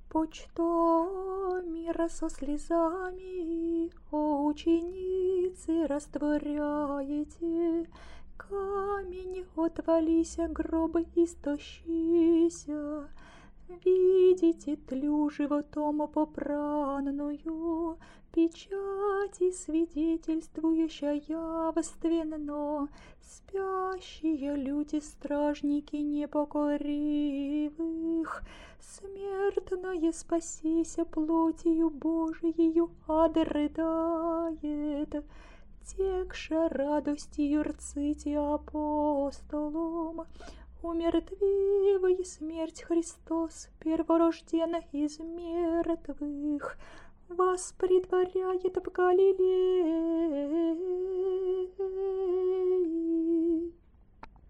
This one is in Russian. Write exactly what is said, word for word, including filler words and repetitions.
Почто мира со слезами, о ученицы, растворяете. Камень отвалися, гробы истощися. Видите тлю животом попранную, печати свидетельствующая явственно. Спящие люди, стражники непокоривых, смертное спасися плотью Божиею, ад рыдает. Текша радостью рците апостолом, умертвивый смерть Христос, перворожденный из мертвых, вас предваряет в Галилее.